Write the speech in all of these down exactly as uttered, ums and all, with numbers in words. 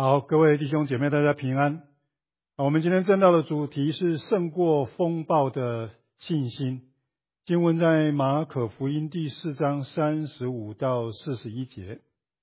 好，各位弟兄姐妹，大家平安。我们今天正道的主题是胜过风暴的信心。经文在马可福音第四章三十五到四十一节。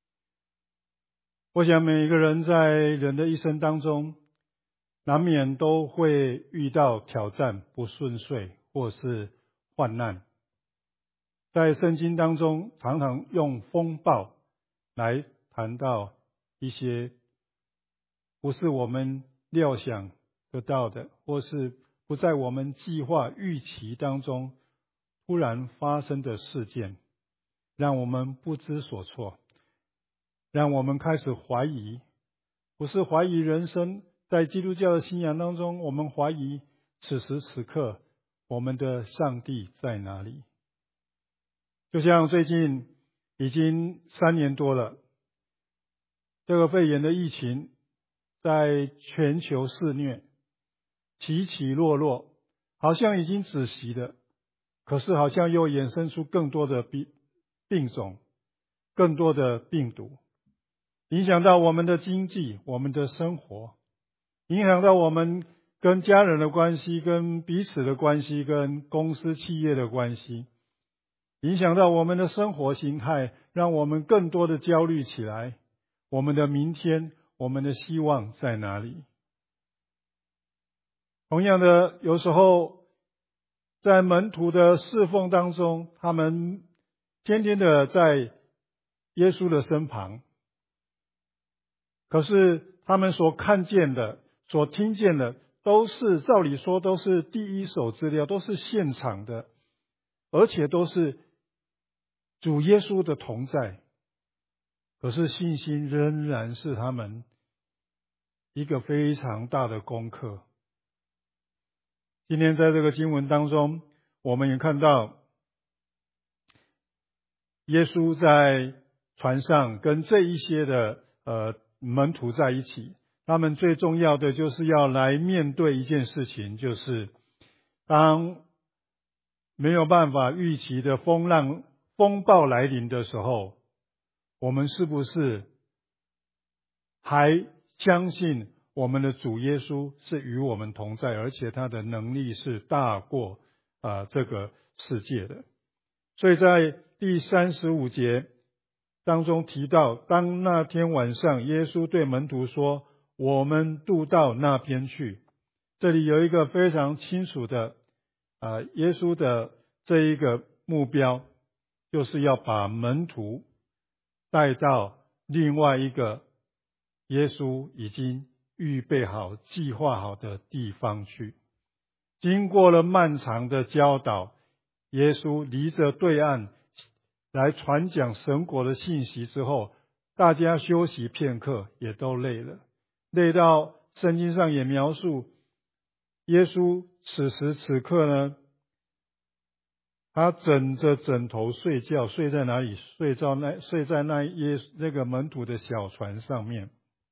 我想每个人在人的一生当中，难免都会遇到挑战、不顺遂或是患难。在圣经当中，常常用风暴来谈到一些不是我们料想得到的，或是不在我们计划预期当中突然发生的事件，让我们不知所措，让我们开始怀疑，不是怀疑人生，在基督教的信仰当中，我们怀疑此时此刻我们的上帝在哪里。就像最近已经三年多了，这个肺炎的疫情在全球肆虐，起起落落，好像已经止息了，可是好像又衍生出更多的病病种，更多的病毒，影响到我们的经济，我们的生活，影响到我们跟家人的关系，跟彼此的关系，跟公司企业的关系，影响到我们的生活形态，让我们更多的焦虑起来。我们的明天，我们的希望在哪里？同样的，有时候在门徒的侍奉当中，他们天天的在耶稣的身旁，可是他们所看见的、所听见的，都是照理说都是第一手资料，都是现场的，而且都是主耶稣的同在。可是信心仍然是他们一个非常大的功课。今天在这个经文当中，我们也看到耶稣在船上跟这一些的呃门徒在一起，他们最重要的就是要来面对一件事情，就是当没有办法预期的风浪风暴来临的时候，我们是不是还相信我们的主耶稣是与我们同在，而且他的能力是大过呃这个世界的。所以在第三十五节当中提到，当那天晚上耶稣对门徒说，我们渡到那边去。这里有一个非常清楚的呃耶稣的这一个目标，就是要把门徒带到另外一个耶稣已经预备好、计划好的地方去。经过了漫长的教导，耶稣离着对岸来传讲神国的信息之后，大家休息片刻，也都累了，累到圣经上也描述耶稣此时此刻呢，他枕着枕头睡觉，睡在哪里？睡在那睡在那耶那个门徒的小船上面。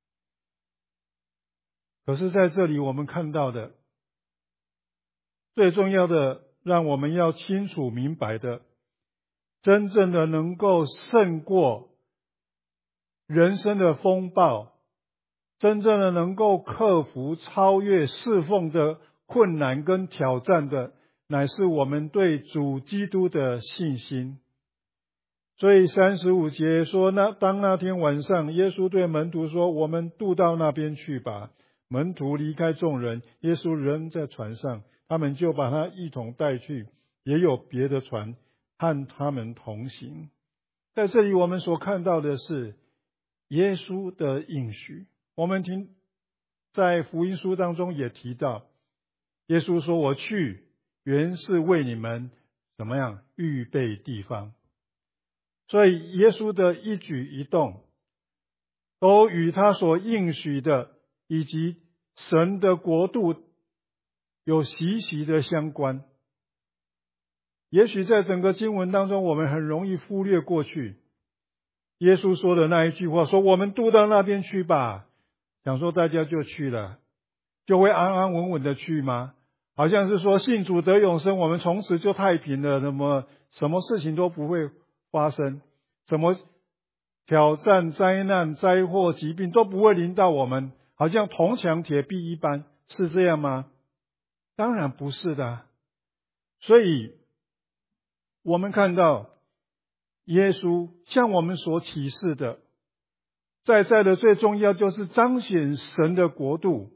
可是在这里我们看到的最重要的，让我们要清楚明白的，真正的能够胜过人生的风暴，真正的能够克服超越侍奉的困难跟挑战的，乃是我们对主基督的信心。所以三十五节说，那当那天晚上，耶稣对门徒说，我们渡到那边去吧。门徒离开众人，耶稣仍在船上，他们就把他一同带去，也有别的船和他们同行。在这里我们所看到的是耶稣的应许。我们听在福音书当中也提到，耶稣说，我去原是为你们怎么样预备地方。所以耶稣的一举一动都与他所应许的以及神的国度有息息的相关。也许在整个经文当中我们很容易忽略过去耶稣说的那一句话，说我们渡到那边去吧，想说大家就去了，就会安安稳稳的去吗？好像是说信主得永生，我们从此就太平了，那么什么事情都不会发生，什么挑战、灾难、灾祸、疾病都不会临到我们，好像铜墙铁壁一般，是这样吗？当然不是的。所以我们看到耶稣向我们所启示的，在在的最重要就是彰显神的国度，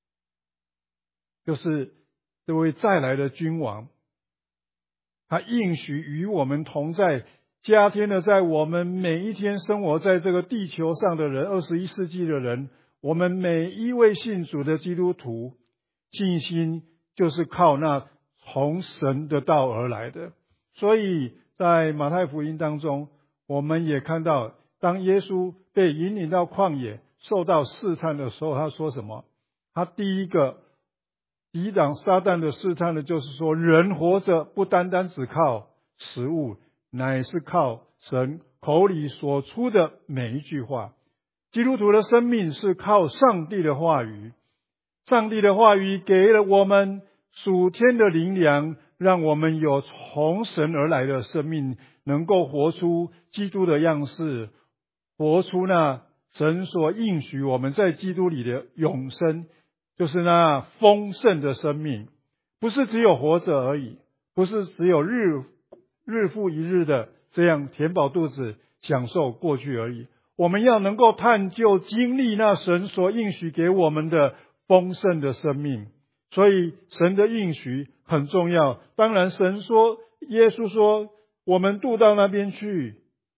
就是这位再来的君王，他应许与我们同在，加添了在我们每一天生活在这个地球上的人，二十一世纪的人，我们每一位信主的基督徒，信心就是靠那从神的道而来的。所以在马太福音当中，我们也看到，当耶稣被引领到旷野受到试探的时候，他说什么？他第一个抵挡撒旦的试探的，就是说人活着不单单只靠食物，乃是靠神口里所出的每一句话。基督徒的生命是靠上帝的话语，上帝的话语给了我们属天的灵粮，让我们有从神而来的生命，能够活出基督的样式，活出那神所应许我们在基督里的永生，就是那丰盛的生命。不是只有活着而已，不是只有日日复一日的这样填饱肚子享受过去而已，我们要能够探究经历那神所应许给我们的丰盛的生命。所以神的应许很重要。当然神说，耶稣说我们渡到那边去，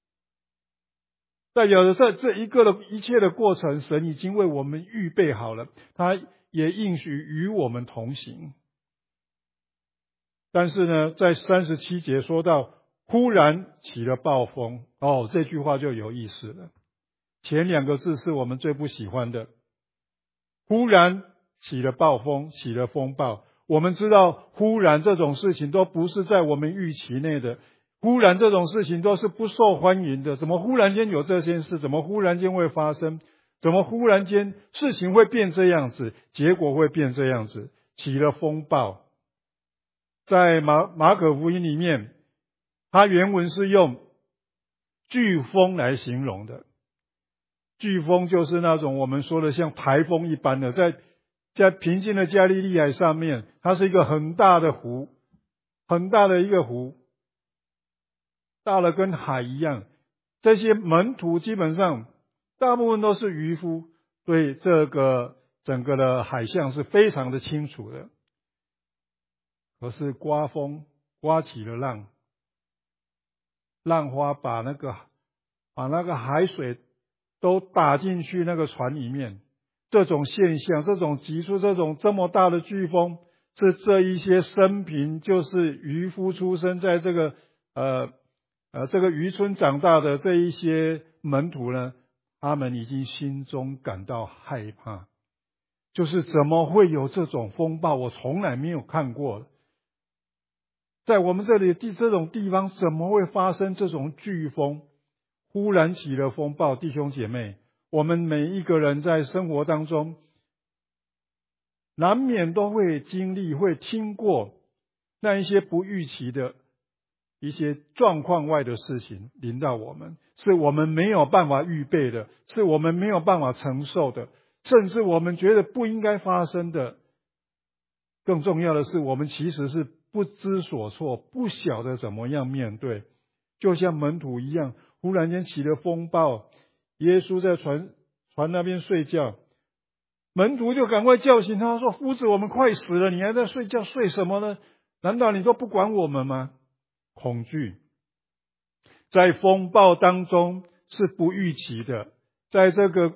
代表着在这一个的一切的过程，神已经为我们预备好了，他也应许与我们同行。但是呢，在三十七节说到忽然起了暴风，哦，这句话就有意思了。前两个字是我们最不喜欢的，忽然起了暴风，起了风暴。我们知道忽然这种事情都不是在我们预期内的，忽然这种事情都是不受欢迎的。怎么忽然间有这件事？怎么忽然间会发生？怎么忽然间事情会变这样子？结果会变这样子？起了风暴。在马马可福音里面，它原文是用飓风来形容的。飓风就是那种我们说的像台风一般的，在在平静的加利利海上面，它是一个很大的湖，很大的一个湖，大的跟海一样。这些门徒基本上大部分都是渔夫，对这个整个的海象是非常的清楚的。可是刮风，刮起了浪，浪花把那个把那个海水都打进去那个船里面。这种现象，这种急速，这种这么大的飓风，是这一些生平就是渔夫出身，在这个呃呃这个渔村长大的这一些门徒呢，他们已经心中感到害怕，就是怎么会有这种风暴？我从来没有看过，在我们这里地这种地方怎么会发生这种飓风？忽然起了风暴。弟兄姐妹，我们每一个人在生活当中难免都会经历，会听过那一些不预期的一些状况外的事情临到我们，是我们没有办法预备的，是我们没有办法承受的，甚至我们觉得不应该发生的。更重要的是，我们其实是不知所措，不晓得怎么样面对。就像门徒一样，忽然间起了风暴，耶稣在船船那边睡觉，门徒就赶快叫醒他说：夫子，我们快死了，你还在睡觉，睡什么呢？难道你都不管我们吗？恐惧在风暴当中是不预期的。在这个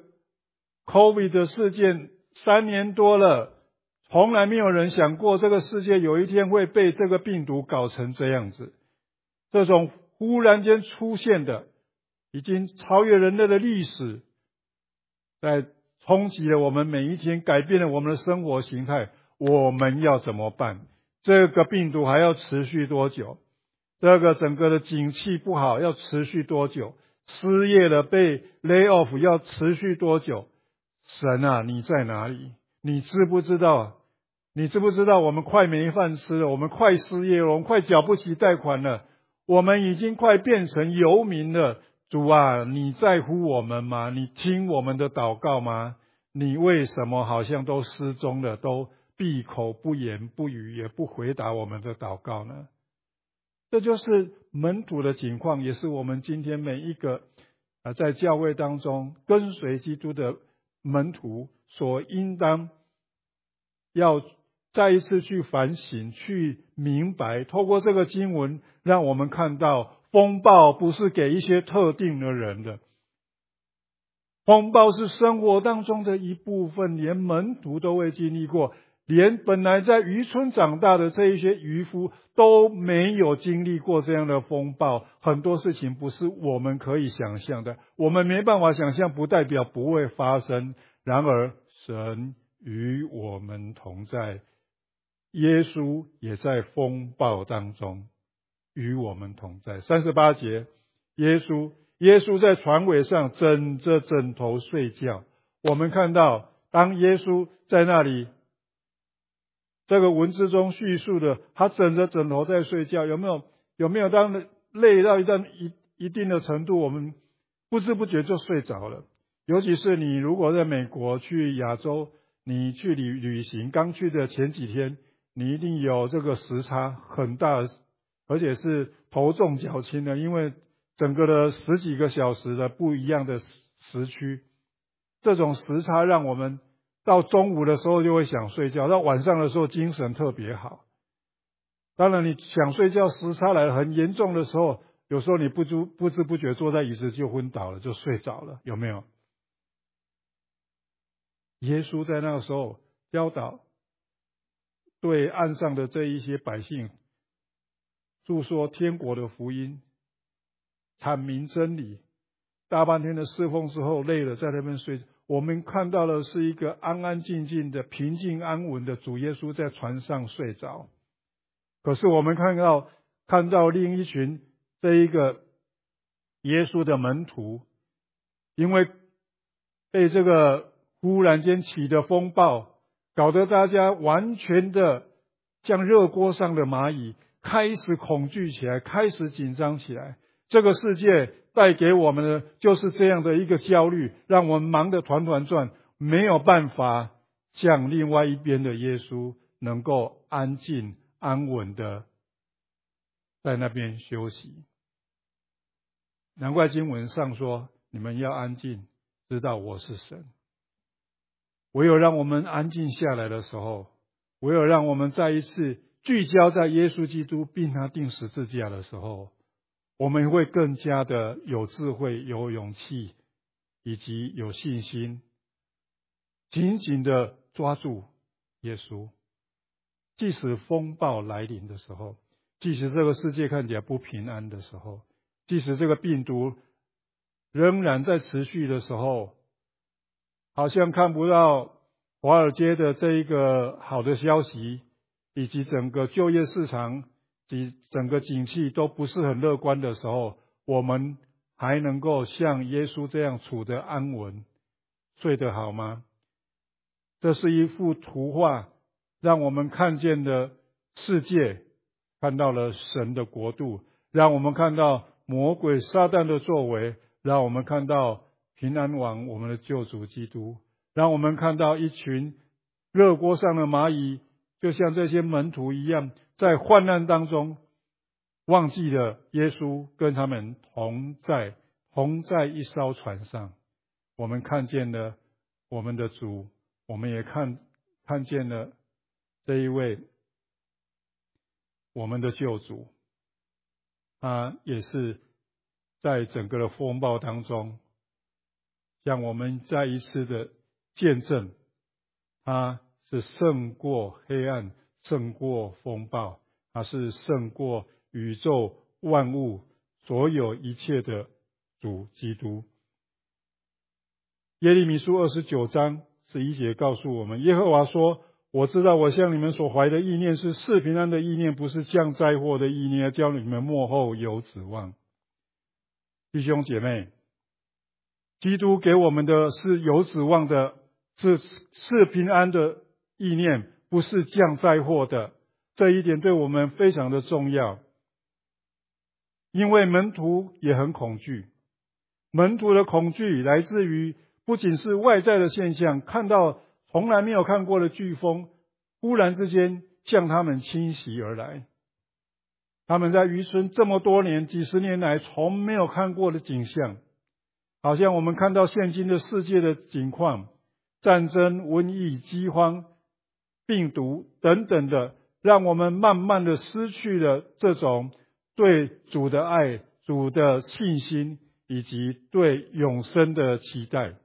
COVID 的事件三年多了，从来没有人想过这个世界有一天会被这个病毒搞成这样子。这种忽然间出现的，已经超越人类的历史，在冲击了我们每一天，改变了我们的生活形态。我们要怎么办？这个病毒还要持续多久？这个整个的景气不好要持续多久？失业了被 lay off 要持续多久？神啊，你在哪里？你知不知道？你知不知道我们快没饭吃了？我们快失业了，我们快缴不起贷款了，我们已经快变成游民了。 主啊，你在乎我们吗？你听我们的祷告吗？你为什么好像都失踪了，都闭口不言不语，也不回答我们的祷告呢？这就是门徒的情况，也是我们今天每一个啊在教会当中跟随基督的门徒所应当要再一次去反省、去明白。透过这个经文，让我们看到风暴不是给一些特定的人的，风暴是生活当中的一部分，连门徒都会经历过。连本来在渔村长大的这一些渔夫都没有经历过这样的风暴。很多事情不是我们可以想象的，我们没办法想象，不代表不会发生。然而神与我们同在，耶稣也在风暴当中与我们同在。三十八节，耶稣耶稣在船尾上枕着枕头睡觉。我们看到当耶稣在那里，这个文字中叙述的，他枕着枕头在睡觉，有没有有没有当累到一段一一定的程度，我们不知不觉就睡着了。尤其是你如果在美国去亚洲，你去旅旅行，刚去的前几天，你一定有这个时差很大，而且是头重脚轻的，因为整个的十几个小时的不一样的时区，这种时差让我们到中午的时候就会想睡觉，到晚上的时候精神特别好。当然你想睡觉，时差来很严重的时候，有时候你不知不知不觉坐在椅子就昏倒了，就睡着了，有没有？耶稣在那个时候教导对岸上的这一些百姓诉说天国的福音，阐明真理，大半天的侍奉之后累了，在那边睡。我们看到的是一个安安静静的平静安稳的主耶稣在船上睡着。可是我们看到看到另一群这一个耶稣的门徒，因为被这个忽然间起的风暴搞得大家完全的像热锅上的蚂蚁，开始恐惧起来，开始紧张起来。这个世界带给我们的就是这样的一个焦虑，让我们忙得团团转，没有办法像另外一边的耶稣能够安静安稳的在那边休息。难怪经文上说，你们要安静，知道我是神。唯有让我们安静下来的时候，唯有让我们再一次聚焦在耶稣基督并他钉十字架的时候，我们会更加的有智慧、有勇气，以及有信心，紧紧的抓住耶稣。即使风暴来临的时候，即使这个世界看起来不平安的时候，即使这个病毒仍然在持续的时候，好像看不到华尔街的这一个好的消息，以及整个就业市场及整个景气都不是很乐观的时候，我们还能够像耶稣这样处得安稳，睡得好吗？这是一幅图画，让我们看见的世界，看到了神的国度，让我们看到魔鬼撒旦的作为，让我们看到平安王我们的救主基督，让我们看到一群热锅上的蚂蚁，就像这些门徒一样，在患难当中忘记了耶稣跟他们同在，同在一艘船上。我们看见了我们的主，我们也看看见了这一位我们的救主，他也是在整个的风暴当中，向我们再一次的见证，他是胜过黑暗，胜过风暴，他是胜过宇宙万物所有一切的主基督。耶利米书二十九章十一节告诉我们，耶和华说，我知道我向你们所怀的意念是赐平安的意念，不是降灾祸的意念，叫你们末后有指望。弟兄姐妹，基督给我们的是有指望的，是赐平安的意念，不是降灾祸的。这一点对我们非常的重要，因为门徒也很恐惧， 门徒的恐惧来自于不仅是外在的现象，看到从来没有看过的飓风，忽然之间向他们侵袭而来。他们在渔村这么多年、几十年来从没有看过的景象，好像我们看到现今的世界的景况，战争、瘟疫、饥荒、病毒等等的，让我们慢慢的失去了这种对主的爱、主的信心以及对永生的期待。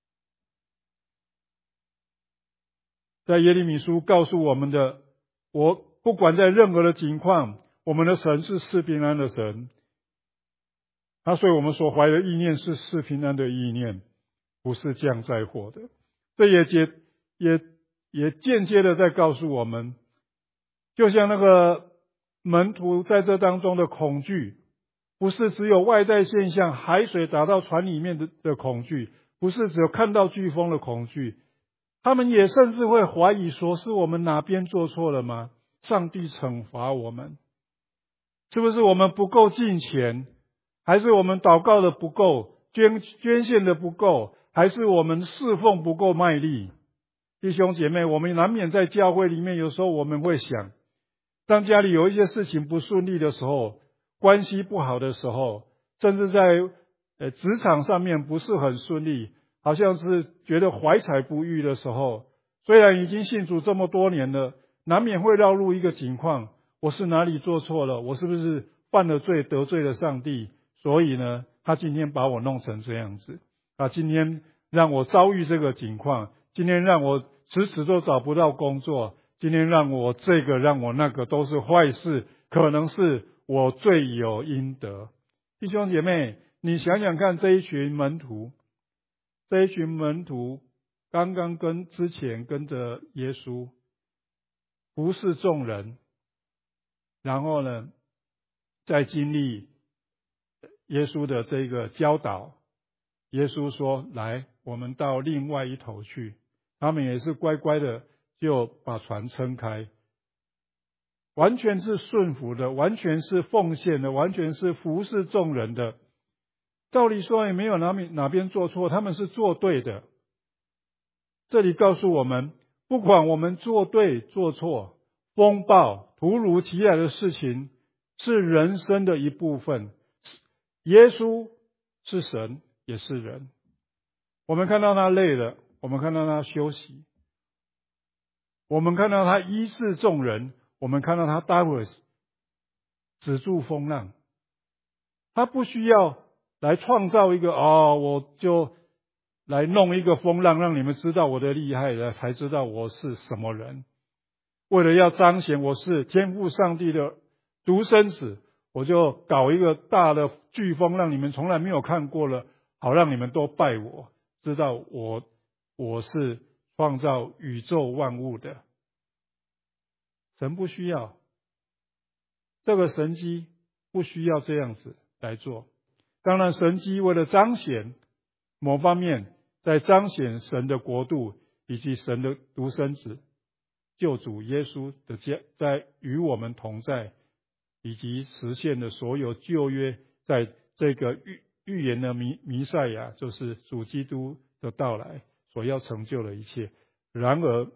在耶利米书告诉我们的，我不管在任何的情况，我们的神是赐平安的神，他所以我们所怀的意念是赐平安的意念，不是降灾祸的。这也间也也间接的在告诉我们，就像那个门徒在这当中的恐惧，不是只有外在现象海水打到船里面的的恐惧，不是只有看到飓风的恐惧，他们也甚至会怀疑说，是我们哪边做错了吗？上帝惩罚我们，是不是我们不够敬虔，还是我们祷告的不够，捐捐献的不够，还是我们侍奉不够卖力？弟兄姐妹，我们难免在教会里面，有时候我们会想，当家里有一些事情不顺利的时候，关系不好的时候，甚至在呃职场上面不是很顺利，好像是觉得怀才不遇的时候，虽然已经信主这么多年了，难免会绕入一个情况，我是哪里做错了？我是不是犯了罪，得罪了上帝？所以呢，他今天把我弄成这样子啊！今天让我遭遇这个情况，今天让我迟迟都找不到工作，今天让我这个让我那个都是坏事，可能是我罪有应得。弟兄姐妹，你想想看，这一群门徒，这一群门徒刚刚跟之前跟着耶稣，不是众人，然后呢，在经历耶稣的这个教导，耶稣说来，我们到另外一头去，他们也是乖乖的就把船撑开，完全是顺服的，完全是奉献的，完全是服侍众人的。照理说也没有哪哪边做错，他们是做对的。这里告诉我们，不管我们做对做错，风暴突如其来的事情是人生的一部分。耶稣是神也是人，我们看到他累了，我们看到他休息，我们看到他医治众人，我们看到他待会止住风浪。他不需要来创造一个哦，我就来弄一个风浪让你们知道我的厉害了，才知道我是什么人。为了要彰显我是天父上帝的独生子，我就搞一个大的飓风让你们从来没有看过了，好让你们都拜我，知道我我是创造宇宙万物的。神不需要这个神迹，不需要这样子来做。当然神迹为了彰显某方面，在彰显神的国度以及神的独生子救主耶稣的家在与我们同在，以及实现了所有旧约在这个预预言的弥弥赛亚，就是主基督的到来所要成就的一切。然而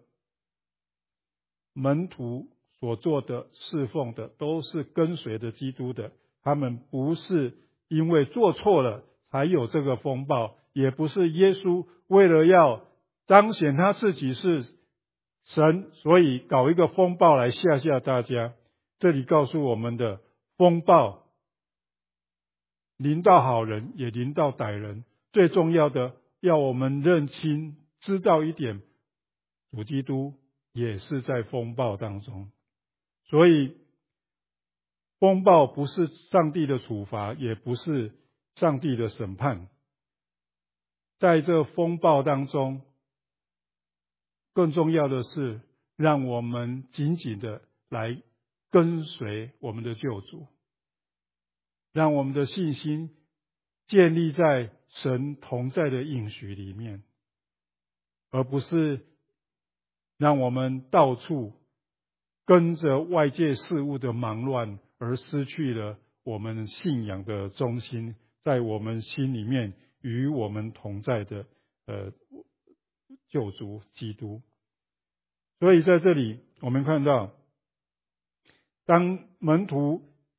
门徒所做的侍奉的都是跟随着基督的，他们不是因为做错了才有这个风暴，也不是耶稣为了要彰显他自己是神，所以搞一个风暴来吓吓大家。这里告诉我们的，风暴临到好人也临到歹人，最重要的要我们认清知道一点，主基督也是在风暴当中。所以风暴不是上帝的处罚，也不是上帝的审判。在这风暴当中，更重要的是让我们紧紧的来跟随我们的救主，让我们的信心建立在神同在的应许里面，而不是让我们到处跟着外界事物的忙乱，而失去了我们信仰的中心，在我们心里面与我们同在的呃救主基督。所以在这里我们看到，当门徒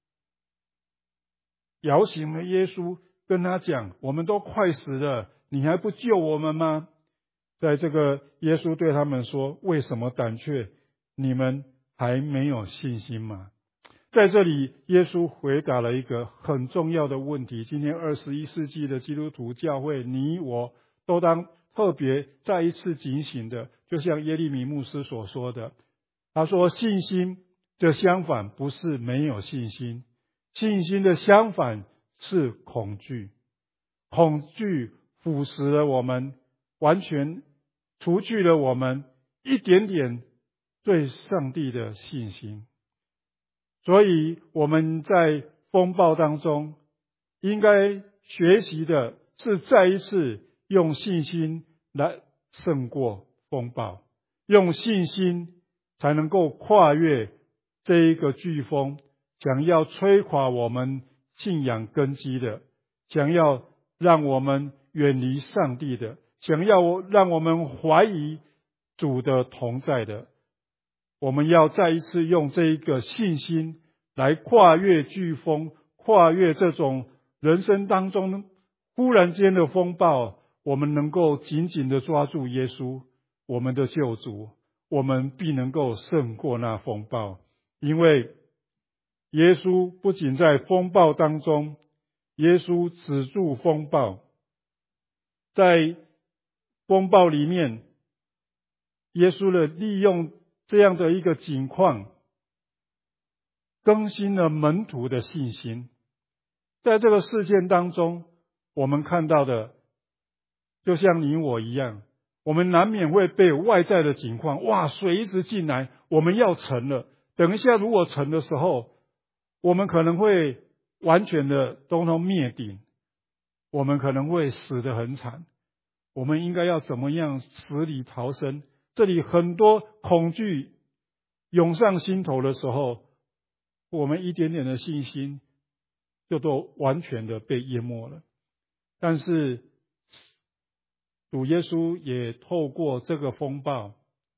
摇醒了耶稣，跟他讲，我们都快死了，你还不救我们吗？在这个耶稣对他们说，为什么胆怯？你们还没有信心吗？在这里耶稣回答了一个很重要的问题。今天二十一世纪的基督徒教会，你我都当特别再一次警醒的，就像耶利米牧师所说的，他说信心的相反不是没有信心，信心的相反是恐惧。恐惧腐蚀了我们，完全除去了我们一点点对上帝的信心。所以我们在风暴当中应该学习的是再一次用信心来胜过风暴，用信心才能够跨越这一个飓风，想要摧垮我们信仰根基的，想要让我们远离上帝的，想要让我们怀疑主的同在的。我们要再一次用这一个信心来跨越飓风，跨越这种人生当中忽然间的风暴，我们能够紧紧的抓住耶稣，我们的救主，我们必能够胜过那风暴。因为耶稣不仅在风暴当中，耶稣止住风暴，在风暴里面，耶稣的利用这样的一个景况，更新了门徒的信心。在这个事件当中，我们看到的就像你我一样，我们难免会被外在的景况，哇，水一直进来，我们要沉了，等一下如果沉的时候，我们可能会完全的通通灭顶，我们可能会死得很惨。我们应该要怎么样死里逃生？这里很多恐惧涌上心头的时候，我们一点点的信心就都完全的被淹没了。但是主耶稣也透过这个风暴，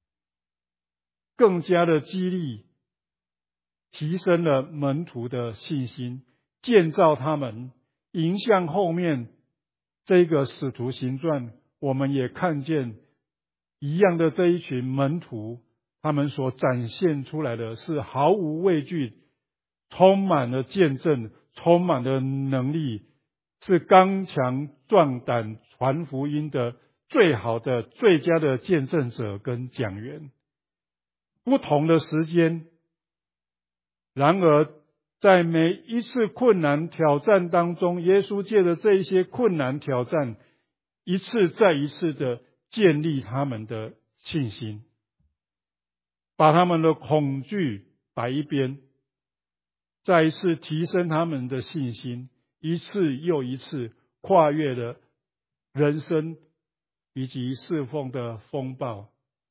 更加的激励提升了门徒的信心，建造他们，迎向后面这个使徒行传，我们也看见一样的这一群门徒，他们所展现出来的是毫无畏惧，充满了见证，充满了能力，是刚强壮胆传福音的最好的最佳的见证者跟讲员。不同的时间，然而在每一次困难挑战当中，耶稣借着这一些困难挑战，一次再一次的建立他们的信心，把他们的恐惧摆一边，再一次提升他们的信心，一次又一次跨越了人生以及侍奉的风暴。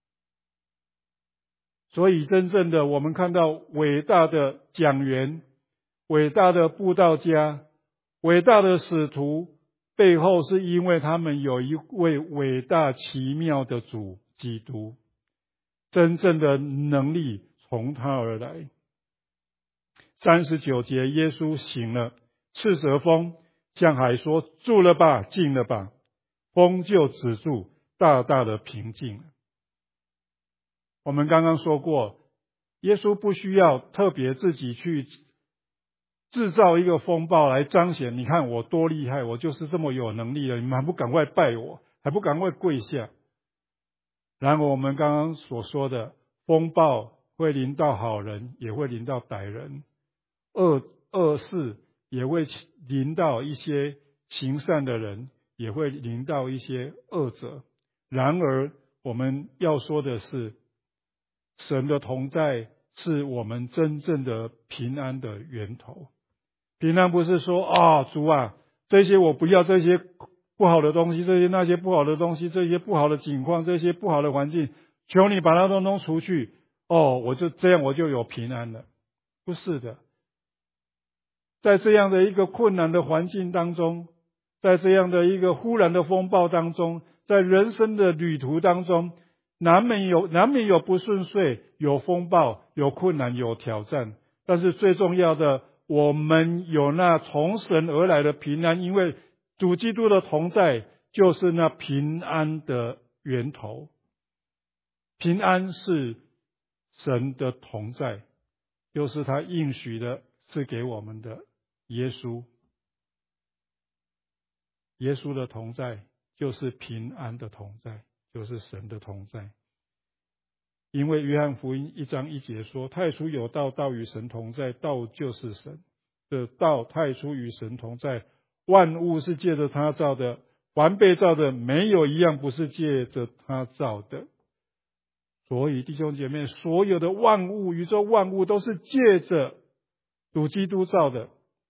所以真正的我们看到伟大的讲员，伟大的布道家，伟大的使徒，背后是因为他们有一位伟大奇妙的主基督，真正的能力从他而来。三十九节，耶稣醒了，斥责风，向海说，住了吧，静了吧，风就止住，大大的平静了。我们刚刚说过，耶稣不需要特别自己去制造一个风暴来彰显，你看我多厉害，我就是这么有能力了，你们还不赶快拜我，还不赶快跪下。然后我们刚刚所说的风暴会临到好人，也会临到歹人，恶恶事也会临到一些行善的人，也会临到一些恶者。然而我们要说的是，神的同在是我们真正的平安的源头。平安不是说啊、哦，主啊，这些我不要，这些不好的东西，这些那些不好的东西，这些不好的境况，这些不好的环境，求你把它都弄出去，哦，我就这样我就有平安了。不是的，在这样的一个困难的环境当中， 在这样的一个忽然的风暴当中，在人生的旅途当中，难免有难免有不顺遂，有风暴，有困难，有挑战。但是最重要的，我们有那从神而来的平安，因为主基督的同在就是那平安的源头。平安是神的同在，又是他应许的赐给我们的耶稣。耶稣的同在就是平安的同在，就是神的同在。因为约翰福音一章一节说，太初有道，道与神同在，道就是神。这道太初与神同在，万物是借着他造的，凡被造的没有一样不是借着他造的。所以弟兄姐妹，所有的万物，宇宙万物都是借着主基督造的。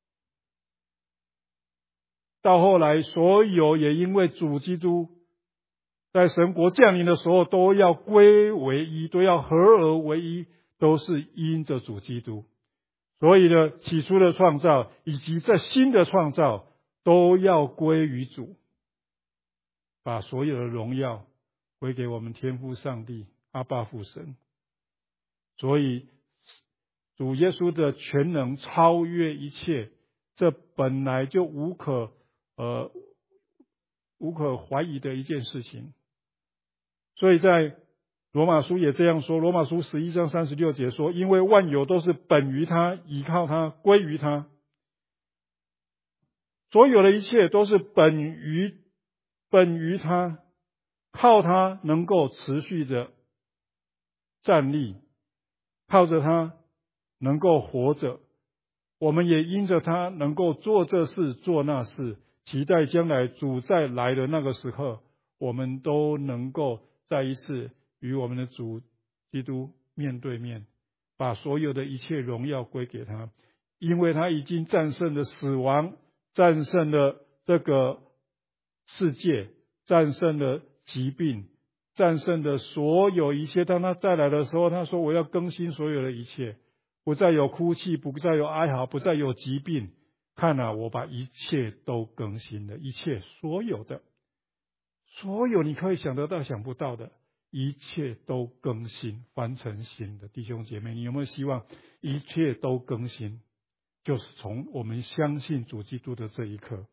到后来，所有也因为主基督在神国降临的时候，都要归为一，都要合而为一，都是因着主基督。所以呢，起初的创造以及在新的创造，都要归于主，把所有的荣耀归给我们天父上帝阿爸父神。所以主耶稣的全能超越一切，这本来就无可呃无可怀疑的一件事情。所以在罗马书也这样说，罗马书十一章三十六节说，因为万有都是本于他，依靠他，归于他。所有的一切都是本于本于他，靠他能够持续的站立，靠着他能够活着。我们也因着他能够做这事做那事，期待将来主再来的那个时候，我们都能够再一次与我们的主基督面对面，把所有的一切荣耀归给他，因为他已经战胜了死亡，战胜了这个世界，战胜了疾病，战胜了所有一切。当他再来的时候，他说我要更新所有的一切，不再有哭泣，不再有哀嚎，不再有疾病。看啊，我把一切都更新了，一切所有的所有你可以想得到想不到的一切都更新，翻成新的。弟兄姐妹，你有没有希望一切都更新？就是从我们相信主基督的这一刻。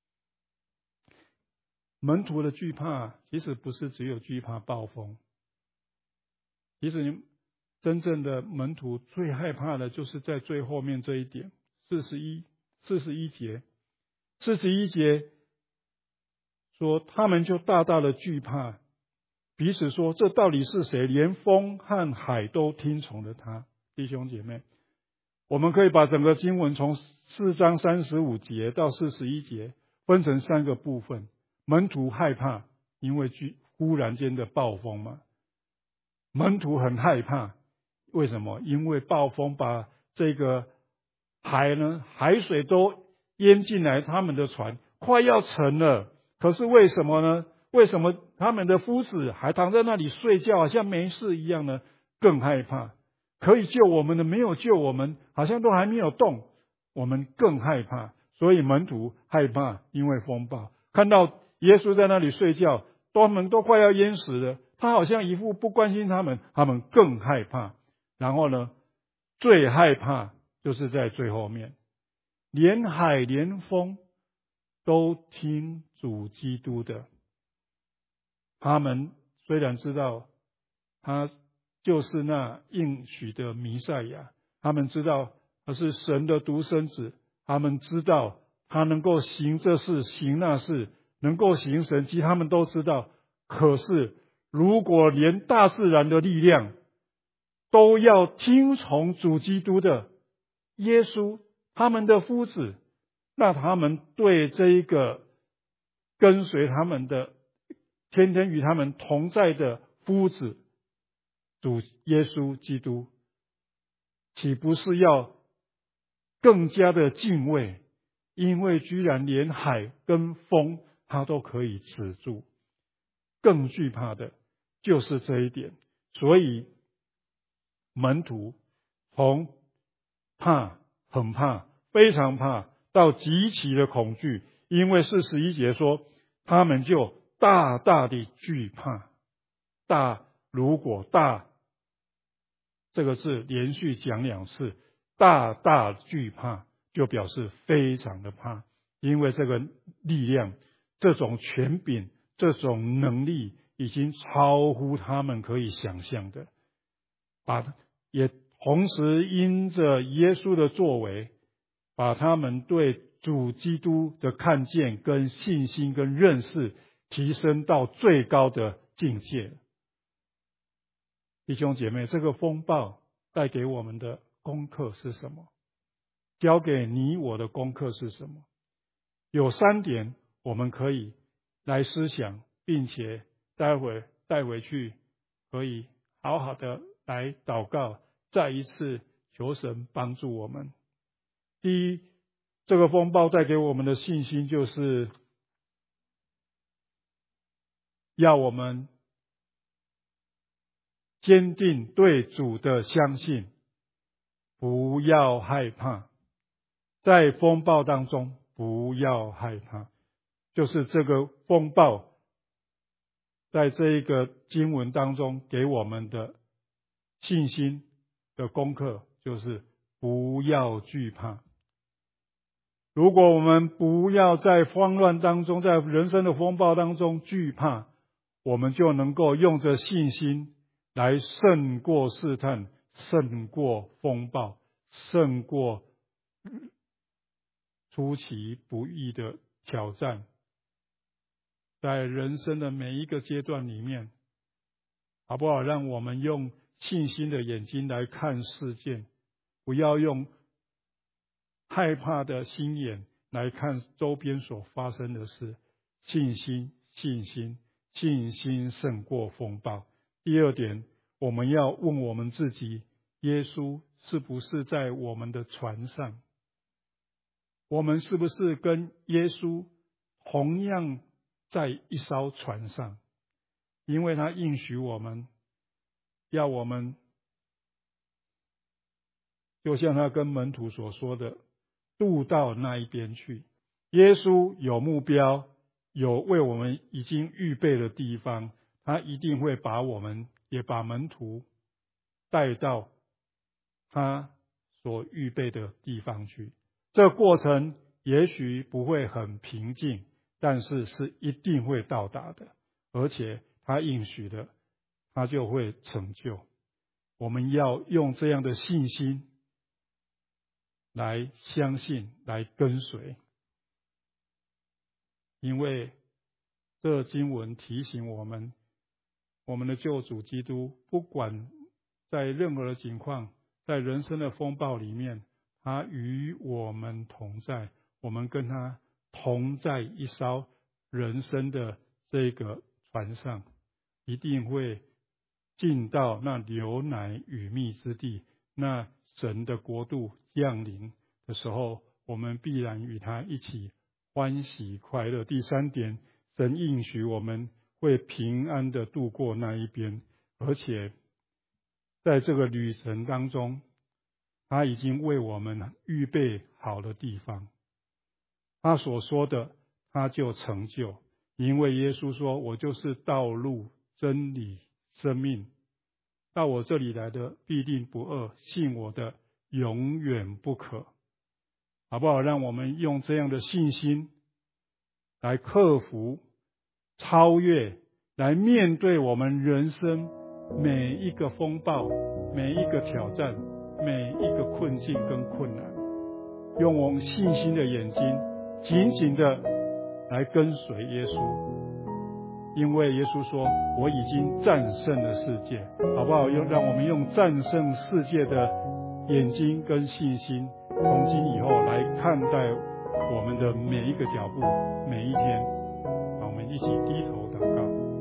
门徒的惧怕其实不是只有惧怕暴风，其实真正的门徒最害怕的就是在最后面这一点，四十一四十一节四十一节说，他们就大大的惧怕，彼此说，这到底是谁？连风和海都听从了他。弟兄姐妹，我们可以把整个经文从四章三十五节到四十一节分成三个部分。门徒害怕，因为忽然间的暴风嘛。门徒很害怕，为什么？因为暴风把这个海呢，海水都淹进来，他们的船快要沉了。可是为什么呢？为什么他们的夫子还躺在那里睡觉，好像没事一样呢？更害怕。可以救我们的没有救我们，好像都还没有动，我们更害怕。所以门徒害怕，因为风暴看到耶稣在那里睡觉，他们都快要淹死了，他好像一副不关心他们，他们更害怕。然后呢，最害怕就是在最后面，连海连风都听主基督的。他们虽然知道他就是那应许的弥赛亚，他们知道他是神的独生子，他们知道他能够行这事行那事，能够行神迹，他们都知道。可是如果连大自然的力量都要听从主基督的耶稣，他们的夫子，那他们对这一个跟随他们的天天与他们同在的夫子主耶稣基督，岂不是要更加的敬畏？因为居然连海跟风他都可以止住。更惧怕的就是这一点。所以门徒从怕很怕非常怕到极其的恐惧， 因为四十一节说，他们就大大的惧怕。大，如果大这个字连续讲两次，大大惧怕，就表示非常的怕，因为这个力量，这种权柄，这种能力已经超乎他们可以想象的。把也同时因着耶稣的作为，把他们对主基督的看见跟信心跟认识提升到最高的境界。弟兄姐妹，这个风暴带给我们的功课是什么？交给你我的功课是什么？有三点我们可以来思想，并且待会带回去，可以好好的来祷告，再一次求神帮助我们。第一，这个风暴带给我们的信心，就是要我们坚定对主的相信，不要害怕。在风暴当中不要害怕，就是这个风暴在这一个经文当中给我们的信心的功课，就是不要惧怕。如果我们不要在慌乱当中，在人生的风暴当中惧怕，我们就能够用着信心来胜过试探，胜过风暴，胜过出其不意的挑战。在人生的每一个阶段里面，好不好？让我们用信心的眼睛来看世界，不要用害怕的心眼来看周边所发生的事。信心，信心，信心胜过风暴。第二点，我们要问我们自己，耶稣是不是在我们的船上？我们是不是跟耶稣同样在一艘船上？因为他应许我们，要我们就像他跟门徒所说的，渡到那一边去。耶稣有目标，有为我们已经预备的地方，他一定会把我们也把门徒带到他所预备的地方去。这个过程也许不会很平静，但是是一定会到达的，而且他应许的，他就会成就。我们要用这样的信心来相信，来跟随。因为这经文提醒我们，我们的救主基督不管在任何的情况，在人生的风暴里面，他与我们同在，我们跟他同在一艘人生的这个船上，一定会进到那流奶与蜜之地，那神的国度降临的时候，我们必然与他一起欢喜快乐。第三点，神应许我们会平安的度过那一边，而且在这个旅程当中，他已经为我们预备好的地方，他所说的他就成就。因为耶稣说，我就是道路真理生命，到我这里来的必定不饿，信我的永远不渴。好不好？让我们用这样的信心来克服、超越，来面对我们人生每一个风暴、每一个挑战、每一个困境跟困难，用我们信心的眼睛紧紧的来跟随耶稣。因为耶稣说，我已经战胜了世界。好不好？用让我们用战胜世界的眼睛跟信心，从今以后来看待我们的每一个脚步，每一天。好，我们一起低头祷告。